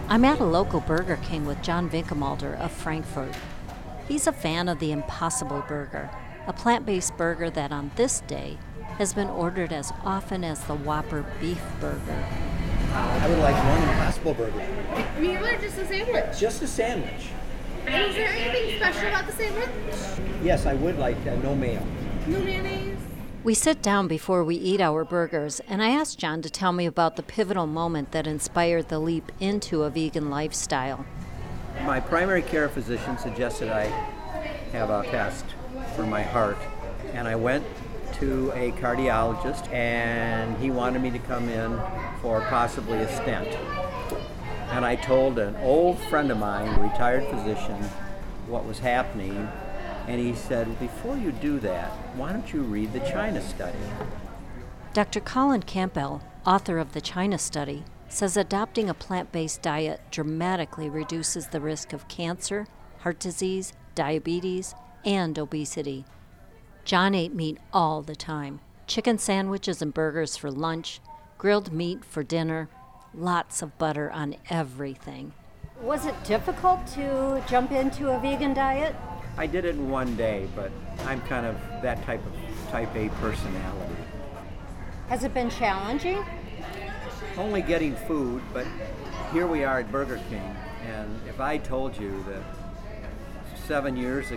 I'm at a local Burger King with John Winkemalder of Frankfurt. He's a fan of the Impossible Burger, a plant-based burger that on this day has been ordered as often as the Whopper beef burger. I would like one Impossible Burger. Meat or just a sandwich? Just a sandwich. And is there anything special about the sandwich? Yes, I would like no mayo. No mayonnaise? We sit down before we eat our burgers, and I asked John to tell me about the pivotal moment that inspired the leap into a vegan lifestyle. My primary care physician suggested I have a test for my heart, and I went to a cardiologist, and he wanted me to come in for possibly a stent. And I told an old friend of mine, a retired physician, what was happening, and he said, before you do that, why don't you read the China study? Dr. Colin Campbell, author of the China study, says adopting a plant-based diet dramatically reduces the risk of cancer, heart disease, diabetes, and obesity. John ate meat all the time. Chicken sandwiches and burgers for lunch, grilled meat for dinner, lots of butter on everything. Was it difficult to jump into a vegan diet? I did it in one day, but I'm kind of that type A personality. Has it been challenging? Only getting food, but here we are at Burger King, and if I told you that 8 years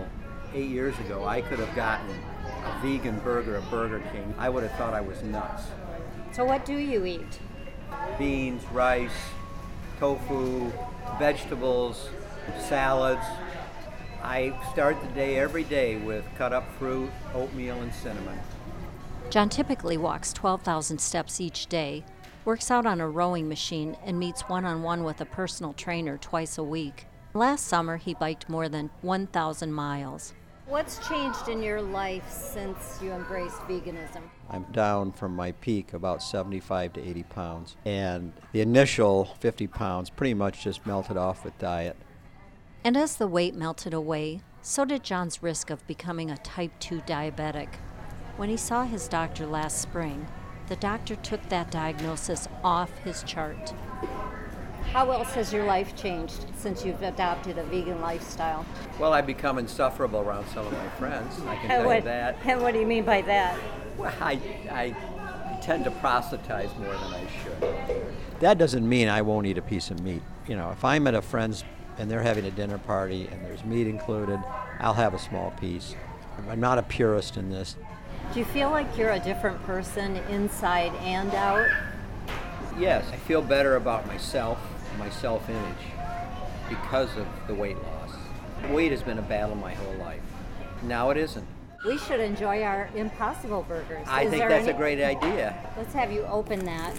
ago, I could have gotten a vegan burger at Burger King, I would have thought I was nuts. So what do you eat? Beans, rice, tofu, vegetables, salads. I start the day every day with cut up fruit, oatmeal, and cinnamon. John typically walks 12,000 steps each day, works out on a rowing machine, and meets one-on-one with a personal trainer twice a week. Last summer, he biked more than 1,000 miles. What's changed in your life since you embraced veganism? I'm down from my peak about 75 to 80 pounds, and the initial 50 pounds pretty much just melted off with diet. And as the weight melted away, so did John's risk of becoming a type 2 diabetic. When he saw his doctor last spring, the doctor took that diagnosis off his chart. How else has your life changed since you've adopted a vegan lifestyle? Well, I've become insufferable around some of my friends, I can tell you that. And what do you mean by that? Well, I tend to proselytize more than I should. That doesn't mean I won't eat a piece of meat. You know, if I'm at a friend's and they're having a dinner party and there's meat included, I'll have a small piece. I'm not a purist in this. Do you feel like you're a different person inside and out? Yes, I feel better about myself, my self-image, because of the weight loss. Weight has been a battle my whole life. Now it isn't. We should enjoy our Impossible Burgers. I think that's a great idea. Let's have you open that.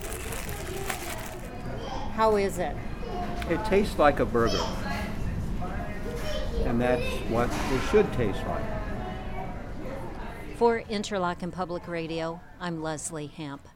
How is it? It tastes like a burger. And that's what it should taste like. For Interlochen Public Radio, I'm Leslie Hamp.